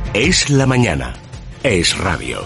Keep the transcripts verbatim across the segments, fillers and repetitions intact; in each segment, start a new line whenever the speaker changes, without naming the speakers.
Es la mañana. Es radio.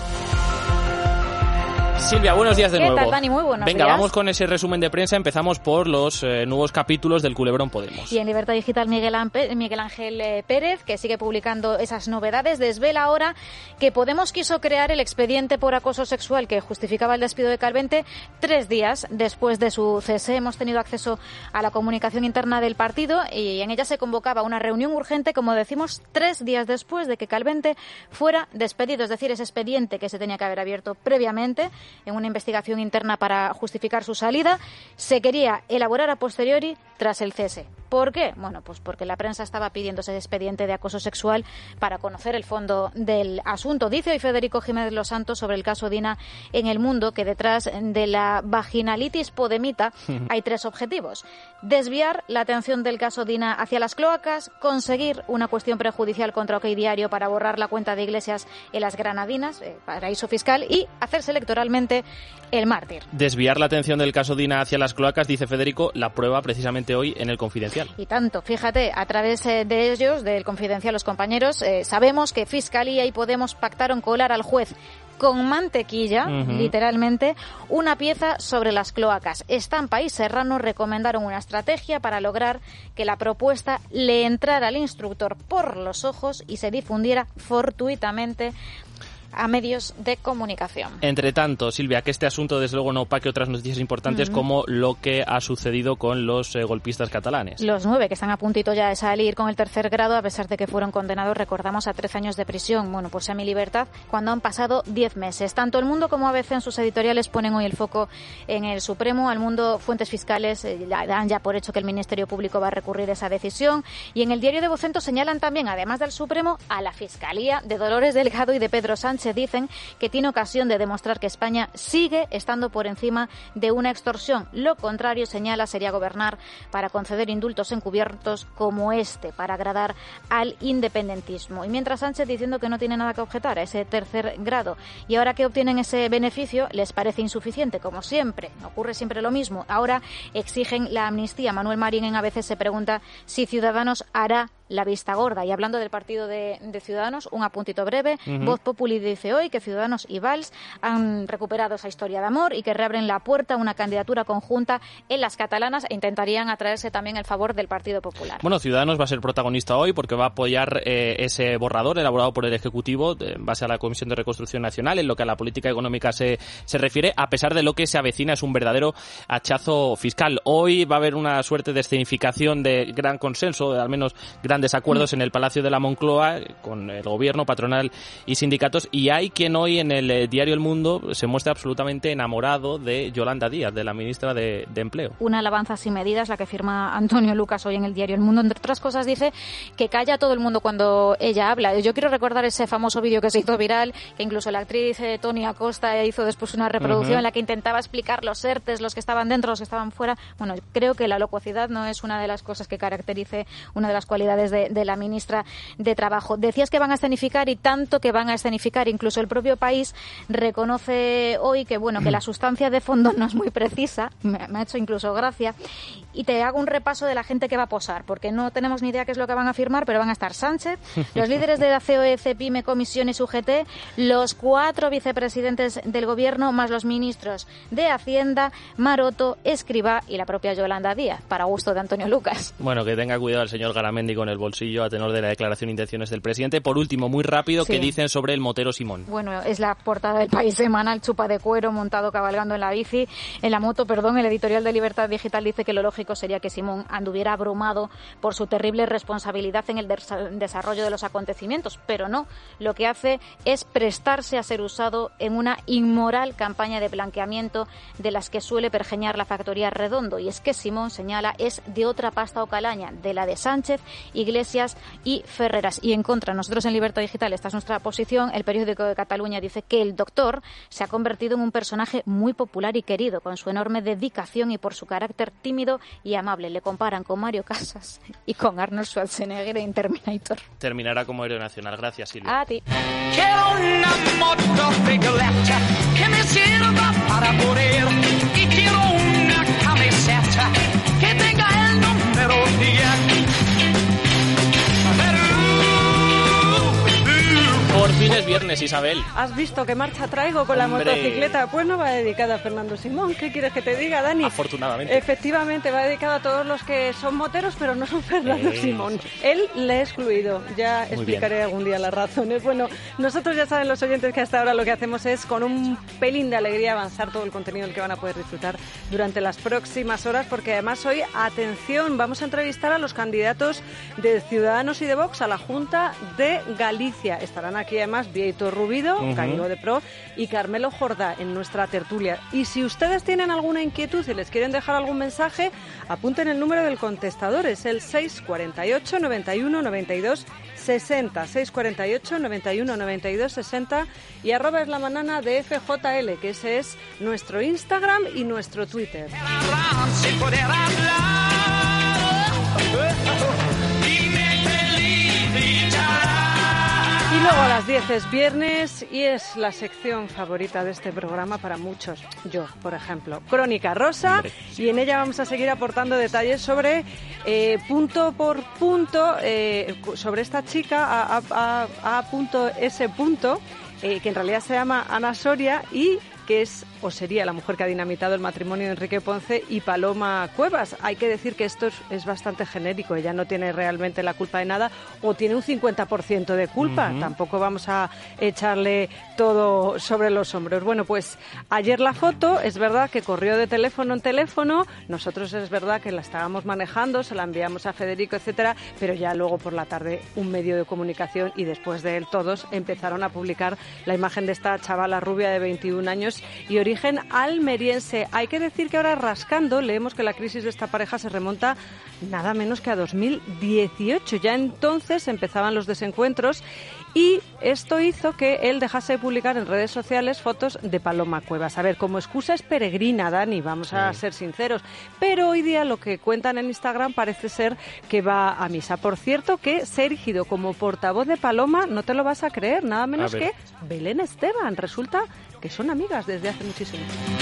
Silvia, buenos días de
¿Qué
nuevo.
tal, Dani? Muy buenos
Venga,
días.
vamos con ese resumen de prensa. Empezamos por los eh, nuevos capítulos del Culebrón Podemos.
Y en Libertad Digital, Miguel, Ampe, Miguel Ángel eh, Pérez, que sigue publicando esas novedades, desvela ahora que Podemos quiso crear el expediente por acoso sexual que justificaba el despido de Calvente tres días después de su cese. Hemos tenido acceso a la comunicación interna del partido y en ella se convocaba una reunión urgente, como decimos, tres días después de que Calvente fuera despedido. Es decir, ese expediente que se tenía que haber abierto previamente en una investigación interna para justificar su salida, se quería elaborar a posteriori tras el cese. ¿Por qué? Bueno, pues porque la prensa estaba pidiendo ese expediente de acoso sexual para conocer el fondo del asunto. Dice hoy Federico Jiménez Los Santos sobre el caso Dina en El Mundo que detrás de la vaginalitis podemita hay tres objetivos. Desviar la atención del caso Dina hacia las cloacas, conseguir una cuestión prejudicial contra OK Diario para borrar la cuenta de Iglesias en las Granadinas, eh, paraíso fiscal, y hacerse electoralmente el mártir.
Desviar la atención del caso Dina hacia las cloacas, dice Federico, la prueba precisamente hoy en el Confidencial.
Y tanto, fíjate, a través eh, de ellos, del Confidencial, los compañeros, eh, sabemos que Fiscalía y Podemos pactaron colar al juez con mantequilla, uh-huh. literalmente, una pieza sobre las cloacas. Estampa y Serrano recomendaron una estrategia para lograr que la propuesta le entrara al instructor por los ojos y se difundiera fortuitamente a medios de comunicación.
Entre tanto, Silvia, que este asunto desde luego no opaque otras noticias importantes uh-huh. como lo que ha sucedido con los eh, golpistas catalanes.
Los nueve que están a puntito ya de salir con el tercer grado, a pesar de que fueron condenados, recordamos, a trece años de prisión. Bueno, pues semilibertad cuando han pasado diez meses. Tanto El Mundo como A B C en sus editoriales ponen hoy el foco en el Supremo. Al Mundo, fuentes fiscales eh, dan ya por hecho que el Ministerio Público va a recurrir esa decisión. Y en el diario de Vocento señalan también, además del Supremo, a la Fiscalía de Dolores Delgado y de Pedro Sánchez. Dicen que tiene ocasión de demostrar que España sigue estando por encima de una extorsión. Lo contrario, señala, sería gobernar para conceder indultos encubiertos como este, para agradar al independentismo. Y mientras Sánchez diciendo que no tiene nada que objetar a ese tercer grado. Y ahora que obtienen ese beneficio, les parece insuficiente, como siempre. Ocurre siempre lo mismo. Ahora exigen la amnistía. Manuel Marín en A B C se pregunta si Ciudadanos hará la vista gorda. Y hablando del partido de, de Ciudadanos, un apuntito breve. Uh-huh. Voz Populi dice hoy que Ciudadanos y Valls han recuperado esa historia de amor y que reabren la puerta a una candidatura conjunta en las catalanas e intentarían atraerse también el favor del Partido Popular.
Bueno, Ciudadanos va a ser protagonista hoy porque va a apoyar eh, ese borrador elaborado por el Ejecutivo en base a la Comisión de Reconstrucción Nacional en lo que a la política económica se, se refiere, a pesar de lo que se avecina es un verdadero hachazo fiscal. Hoy va a haber una suerte de escenificación de gran consenso, de al menos grandes acuerdos mm. en el Palacio de la Moncloa con el gobierno, patronal y sindicatos, y hay quien hoy en el eh, diario El Mundo se muestra absolutamente enamorado de Yolanda Díaz, de la ministra de, de Empleo.
Una alabanza sin medidas, la que firma Antonio Lucas hoy en el diario El Mundo. Entre otras cosas dice que calla a todo el mundo cuando ella habla. Yo quiero recordar ese famoso vídeo que se hizo viral, que incluso la actriz eh, Toni Acosta hizo después una reproducción uh-huh. en la que intentaba explicar los ERTES, los que estaban dentro, los que estaban fuera. Bueno, creo que la locuacidad no es una de las cosas que caracterice una de las cualidades de, de la ministra de Trabajo. Decías que van a escenificar y tanto que van a escenificar, incluso el propio País reconoce hoy que bueno que la sustancia de fondo no es muy precisa, me, me ha hecho incluso gracia, y te hago un repaso de la gente que va a posar, porque no tenemos ni idea qué es lo que van a firmar, pero van a estar Sánchez, los líderes de la C O E, CEPIME, Comisiones, U G T, los cuatro vicepresidentes del Gobierno, más los ministros de Hacienda, Maroto, Escrivá y la propia Yolanda Díaz, para gusto de Antonio Lucas.
Bueno, que tenga cuidado el señor Garamendi con el bolsillo a tenor de la declaración de intenciones del presidente. Por último, muy rápido, sí. ¿qué dicen sobre el motero Simón?
Bueno, es la portada del País semanal, chupa de cuero, montado cabalgando en la bici, en la moto, perdón. El editorial de Libertad Digital dice que lo lógico sería que Simón anduviera abrumado por su terrible responsabilidad en el desarrollo de los acontecimientos, pero no, lo que hace es prestarse a ser usado en una inmoral campaña de blanqueamiento de las que suele pergeñar la factoría Redondo. Y es que Simón, señala, es de otra pasta o calaña, de la de Sánchez, Iglesias y Ferreras. Y en contra, nosotros en Libertad Digital, esta es nuestra posición, el periódico de Cataluña dice que el doctor se ha convertido en un personaje muy popular y querido, con su enorme dedicación y por su carácter tímido y amable. Le comparan con Mario Casas y con Arnold Schwarzenegger en Terminator.
Terminará como héroe nacional. Gracias, Silvia.
A ti.
Quiero una moto figoletta que me sirva para poder, y quiero una camiseta que tenga el número diez. Pero, uh, uh,
es viernes, Isabel.
¿Has visto qué marcha traigo con la
Hombre.
motocicleta? Pues no va dedicada a Fernando Simón. ¿Qué quieres que te diga, Dani?
Afortunadamente.
Efectivamente, va dedicado a todos los que son moteros, pero no son Fernando
Eh.
Simón. Él le he excluido. Ya
Muy
explicaré
bien.
algún día las razones. Bueno, nosotros ya saben los oyentes que hasta ahora lo que hacemos es con un pelín de alegría avanzar todo el contenido del que van a poder disfrutar durante las próximas horas, porque además hoy, atención, vamos a entrevistar a los candidatos de Ciudadanos y de Vox a la Junta de Galicia. Estarán aquí además Bieito Rubido,
Uh-huh.
Cánigo de Pro, y Carmelo Jordá en nuestra tertulia. Y si ustedes tienen alguna inquietud y les quieren dejar algún mensaje, apunten el número del contestador, es el seis cuatro ocho, noventa y uno, noventa y dos, sesenta, seis cuatro ocho, noventa y uno, noventa y dos, sesenta, y arroba es la manana de F J L, que ese es nuestro Instagram y nuestro Twitter.
Sin poder hablar. Dime feliz,
Y luego a las diez es viernes y es la sección favorita de este programa para muchos. Yo, por ejemplo, Crónica Rosa,
Hombre.
y en ella vamos a seguir aportando detalles sobre eh, punto por punto, eh, sobre esta chica, a, a, a, a punto S punto, eh, que en realidad se llama Ana Soria y que es o sería la mujer que ha dinamitado el matrimonio de Enrique Ponce y Paloma Cuevas. Hay que decir que esto es, es bastante genérico, ella no tiene realmente la culpa de nada o tiene un cincuenta por ciento de culpa, uh-huh. Tampoco vamos a echarle todo sobre los hombros. Bueno, pues ayer la foto, es verdad que corrió de teléfono en teléfono, nosotros es verdad que la estábamos manejando, se la enviamos a Federico, etcétera, pero ya luego por la tarde un medio de comunicación y después de él todos empezaron a publicar la imagen de esta chavala rubia de veintiún años y origen almeriense. Hay que decir que ahora rascando leemos que la crisis de esta pareja se remonta nada menos que a dos mil dieciocho. Ya entonces empezaban los desencuentros y esto hizo que él dejase de publicar en redes sociales fotos de Paloma Cuevas. A ver, como excusa es peregrina, Dani, vamos a sí. ser sinceros. Pero hoy día lo que cuentan en Instagram parece ser que va a misa. Por cierto, que se ha erigido como portavoz de Paloma, no te lo vas a creer, nada menos que Belén Esteban. Resulta que son amigas desde hace muchísimo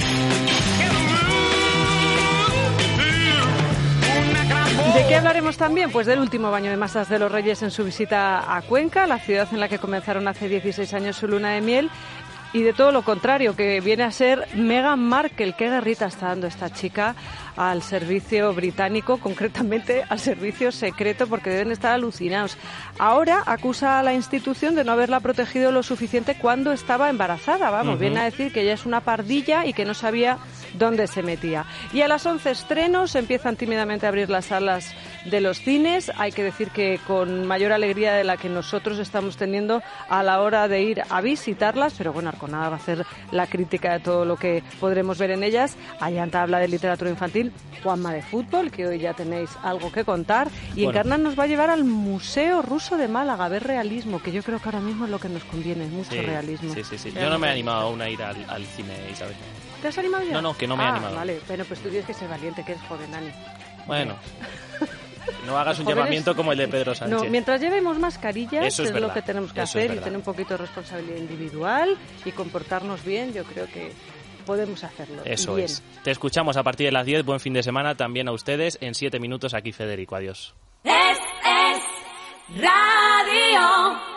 tiempo. ¿De qué hablaremos también? Pues del último baño de masas de los Reyes en su visita a Cuenca, la ciudad en la que comenzaron hace dieciséis años su luna de miel. Y de todo lo contrario, que viene a ser Meghan Markle. Qué guerrita está dando esta chica al servicio británico, concretamente al servicio secreto, porque deben estar alucinados. Ahora acusa a la institución de no haberla protegido lo suficiente cuando estaba embarazada. Vamos, uh-huh. Viene a decir que ella es una pardilla y que no sabía dónde se metía. Y a las once estrenos empiezan tímidamente a abrir las salas de los cines. Hay que decir que con mayor alegría de la que nosotros estamos teniendo a la hora de ir a visitarlas, pero bueno, Arconada va a hacer la crítica de todo lo que podremos ver en ellas. Allanta habla de literatura infantil, Juanma de fútbol, que hoy ya tenéis algo que contar, y bueno. Encarnan nos va a llevar al Museo Ruso de Málaga a ver realismo, que yo creo que ahora mismo es lo que nos conviene, mucho
sí,
realismo.
Sí, sí, sí. Yo no me he animado aún a ir al, al cine, Isabel.
¿Te has animado ya?
No, no, que no me
ah,
he animado.
Vale, bueno, pues tú tienes que ser valiente, que eres joven, Dani.
Bueno. No hagas un
jóvenes,
llamamiento como el de Pedro Sánchez.
No, mientras llevemos mascarillas,
Eso es,
es
verdad,
lo que tenemos que
eso
hacer, y tener un poquito de responsabilidad individual y comportarnos bien, yo creo que podemos hacerlo.
Eso
bien.
es. Te escuchamos a partir de las diez. Buen fin de semana también a ustedes. En siete minutos aquí Federico. Adiós.
Es, es radio.